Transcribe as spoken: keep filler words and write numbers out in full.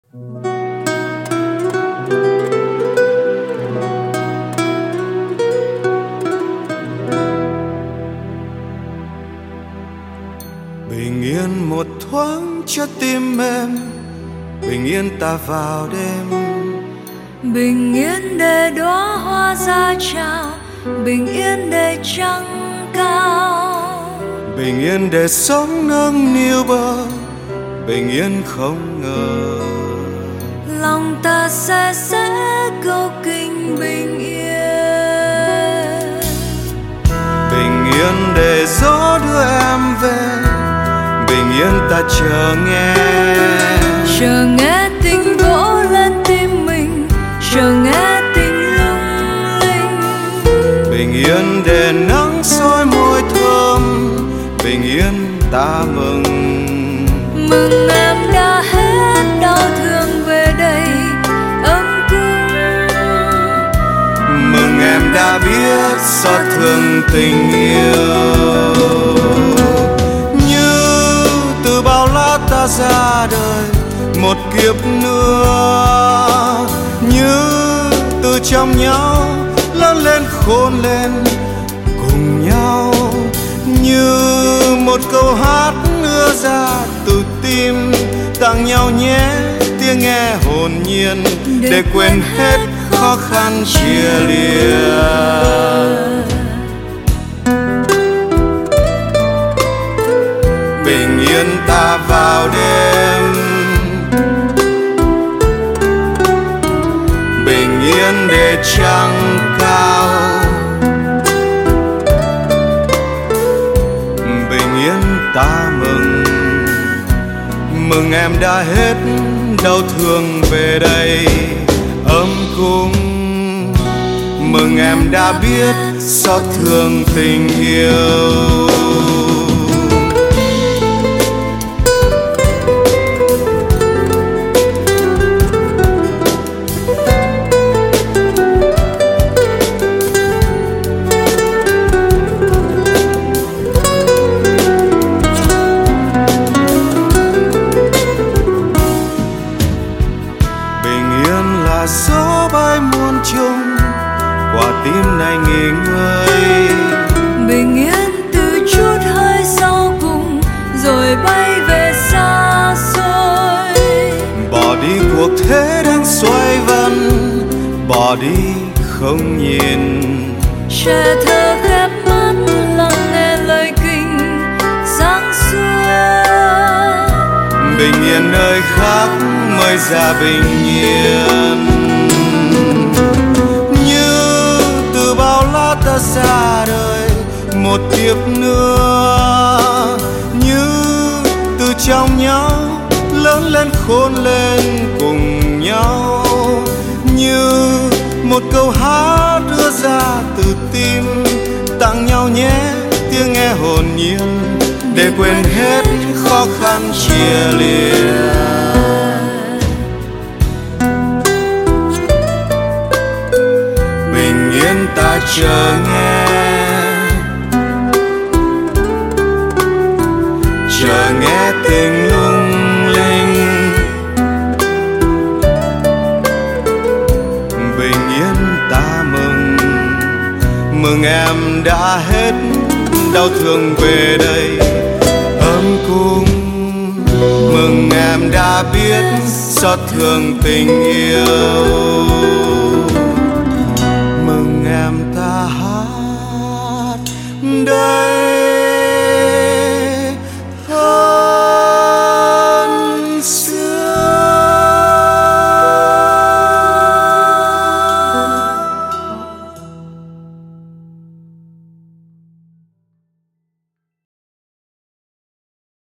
Bình yên một thoáng cho tim em, bình yên ta vào đêm. Bình yên để đóa hoa ra chào, bình yên để trăng cao. Bình yên để sóng nâng niu bờ, bình yên không ngờ. Lòng ta sẽ sẽ câu kinh bình yên. Bình yên để gió đưa em về, bình yên ta chờ nghe. Chờ nghe tình vỗ lên tim mình, chờ nghe tình lung linh. Bình yên để nắng soi môi thơm, bình yên ta mừng. Mừng em đã hết đau thương về đây ấm cúng. Mừng em đã biết xót thương tình yêu. Như từ bao la ta ra đời một kiếp nữa, như từ trong nhau lớn lên khôn lên cùng nhau. Như một câu hát ưa ra từ tim, tặng nhau nhé tiếng nghe hồn nhiên, để quên hết khó khăn chia lìa. Bình yên ta vào đêm, bình yên để trăng cao. Bình yên ta mừng, mừng em đã hết đau thương về đây ấm cúng. Mừng em đã biết xót thương tình yêu. Gió bay muôn trùng qua tim này nghỉ ngơi. Bình yên từ chút hơi sau cùng rồi bay về xa xôi. Bỏ đi cuộc thế đang xoay vần, bỏ đi không nhìn. Trẻ thơ khép mắt lắng nghe lời kinh giáng xuôi. Bình yên nơi khác mới ra bình yên. Ta ra đời một kiếp nữa, như từ trong nhau lớn lên khôn lên cùng nhau. Như một câu hát đưa ra từ tim, tặng nhau nhé tiếng nghe hồn nhiên, để quên hết khó khăn chia lìa. Ta chờ nghe, chờ nghe tình lung linh. Bình yên ta mừng, mừng em đã hết đau thương về đây ấm cúng. Mừng em đã biết xót thương tình yêu. Mừng em ta hát đời